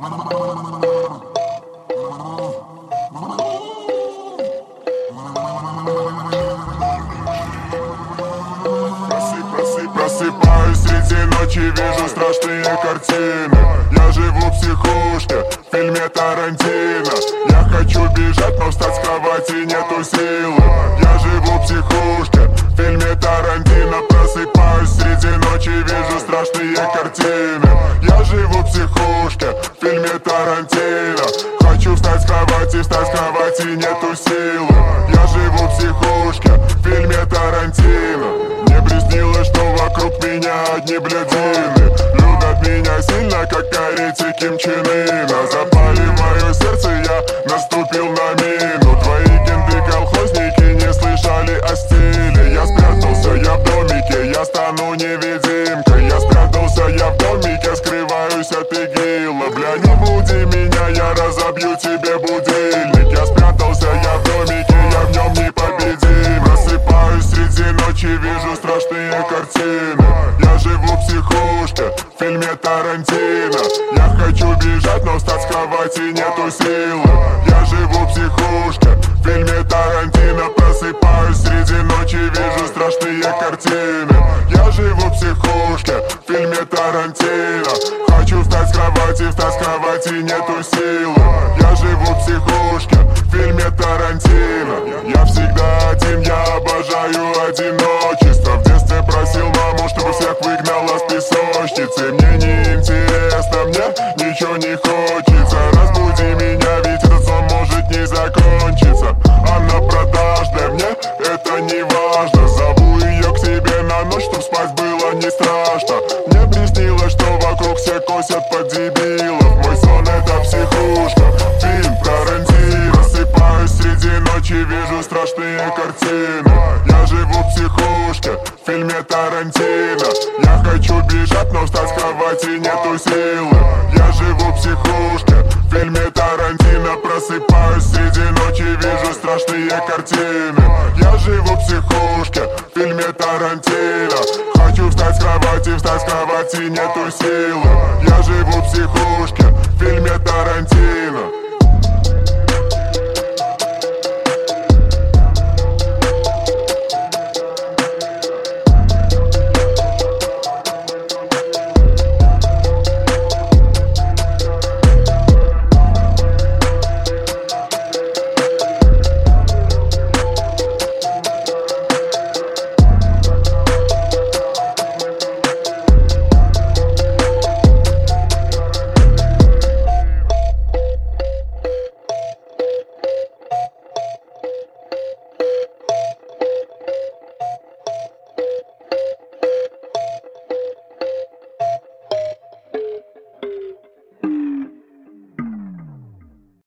Просыпаюсь среди ночи, вижу страшные картины. Я живу в психушке, в фильме Тарантино. Я хочу бежать, но встать с кровати нету силы. Я живу в психушке, в фильме Тарантино. Просыпаюсь среди ночи, вижу страшные картины. Я живу в психушке, в фильме Тарантино. Хочу встать с кровати, нету силы. Я живу в психушке, в фильме Тарантино. Мне приснилось, что вокруг меня одни блядины. Любят меня сильно, как корейцы Ким Чен Ына. Запали в мое сердце, я наступил на мину. Твои кенты-колхозники не слышали о стиле. Я спрятался, я в домике, я стану невидимкой. Я спрятался, я в домике, скрываюсь от игила. Бля, не буди меня, я разобью тебе будильник. Я спрятался, я в домике, я в нем непобедим. Просыпаюсь среди ночи, вижу страшные картины. Я живу в психушке, в фильме Тарантино. Я хочу бежать, но встать с кровати нету силы. Я живу в психушке, в фильме Тарантино. Просыпаюсь среди ночи, вижу страшные картины. Я живу в психушке, в фильме Тарантино. Хочу встать с кровати, нету силы. Я живу в психушке, в фильме Тарантино. Я всегда один, я обожаю одиночество. В детстве просил маму, чтобы всех выгнала с песочницы. Мне не интересно, мне ничего не хочется. Разбуди меня, ведь этот сон может не закончиться. Она продаж для меня, это не важно. Зову ее к себе на ночь, чтоб спать было не страшно. Мне приснилось, что вокруг все косят под дебилов. Мой сон это психушка, фильм Тарантино. Просыпаюсь среди ночи, вижу страшные картины. Я живу в психушке, в фильме Тарантино. Я хочу бежать, но встать с кровати нету силы. Я живу в психушке, в фильме Тарантино. Просыпаюсь среди ночи, вижу страшные картины. Я живу в психушке, в фильме Тарантино. Хочу встать с кровати, нету силы. Я живу в психушке, в фильме Тарантино.